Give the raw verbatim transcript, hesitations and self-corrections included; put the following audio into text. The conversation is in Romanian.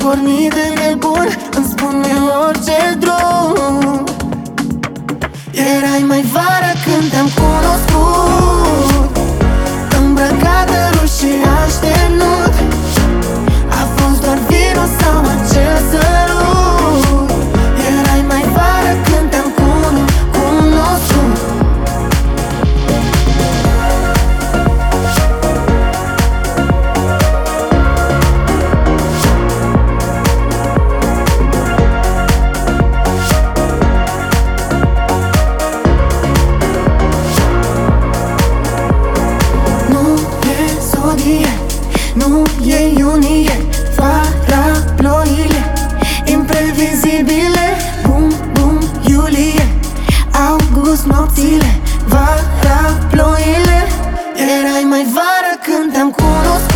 pornit de nebun, îmi spune orice drum. Erai mai vară când te-am cunoscut, îmbrăcată rușii așternut. A fost doar virus sau acel sărut. Erai mai vară când te-am cunoscut. Nu e iunie, vara, ploile imprevizibile. Bum, bum, iulie, august, nopțile, vara, ploile. Erai mai vară când te-am cunoscut.